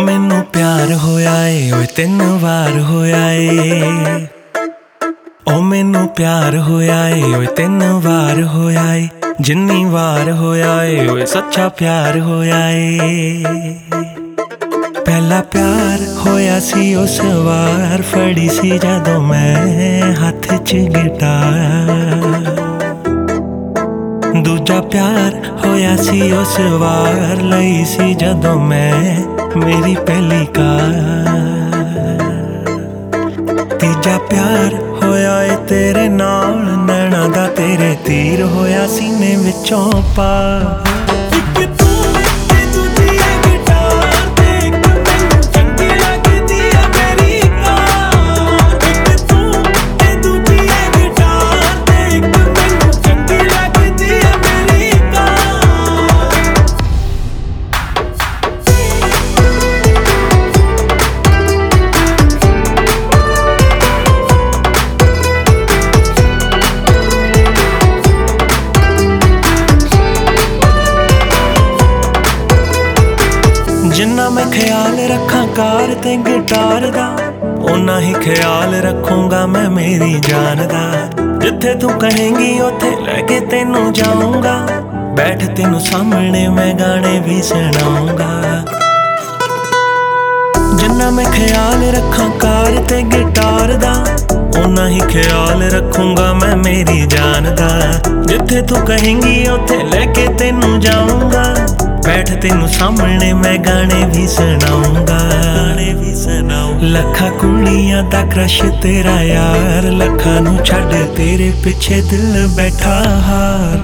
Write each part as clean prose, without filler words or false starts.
मैनू प्यार होया ए ओए 3 वार होया ए। ओ मैनू प्यार होया ए ओए 3 वार होया ए। जिन्नी वार होया ए ओए सच्चा प्यार होया ए। पहला प्यार होया सी उस वार, फड़ी सी जदों मैं हाथ च गिटार। दूजा प्यार होया सी उस वार, लई सी जदों मैं मेरी पहली कार। तीजा प्यार होया ए तेरे नाल, नैना दा तेरे तीर होया सीने विचों पार। जिन्ना मैं ख्याल रखा कार ते गिटार दा, उन्ना ही ख्याल रखूंगा मैं मेरी जान दा। जिथे तू कहेंगी उथे लेके तेनू जाऊंगा, बैठ तेनू सामने मैं गाने भी सुनाऊंगा। जिन्ना मैं ख्याल रखा कार ते गिटार दा, उन्ना ही ख्याल रखूंगा मैं मेरी जान दा। जिथे तू कहेंगी उथे लेके तेनू जाऊंगा, बैठ तेनू सामने मैं गाने भी सुनाऊंगा। लखा कुड़ियां दा क्रश तेरा यार, लखा नू छड्ड तेरे पिछे दिल बैठा हार।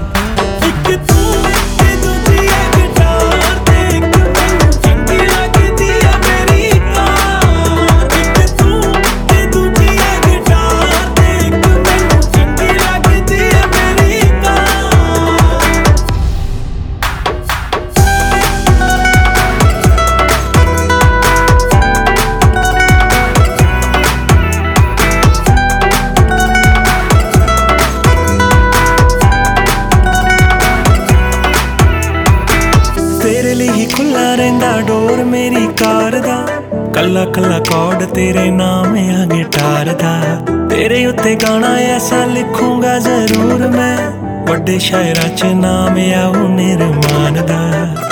तेरे लिए ही खुला रहिंदा डोर मेरी कार दा, कला कला कॉर्ड तेरे नाम आ गिटार दा। तेरे उत्ते गाना ऐसा लिखूंगा जरूर मैं, वड्डे शायरां च नाम आऊ निर्माण दा।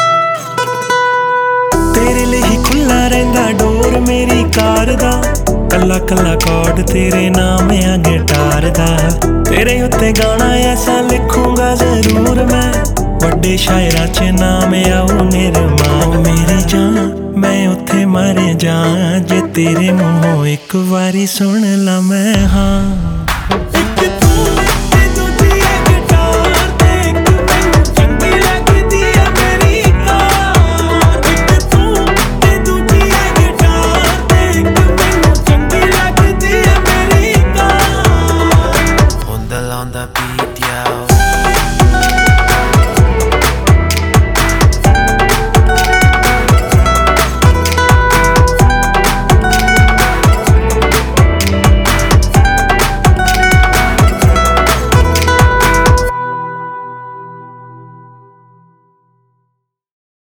तेरे लिए ही खुला रहिंदा डोर मेरी कार दा, कला कला कॉर्ड तेरे नाम आ गिटार दा। तेरे उत्ते गाना ऐसा लिखूंगा जरूर मैं, वड्डे शायरां च नाम आऊ निर्माण। मेरी जान मैं उत्थे मर जा, जे तेरे मुंहों एक वारी सुन ला मैं हाँ।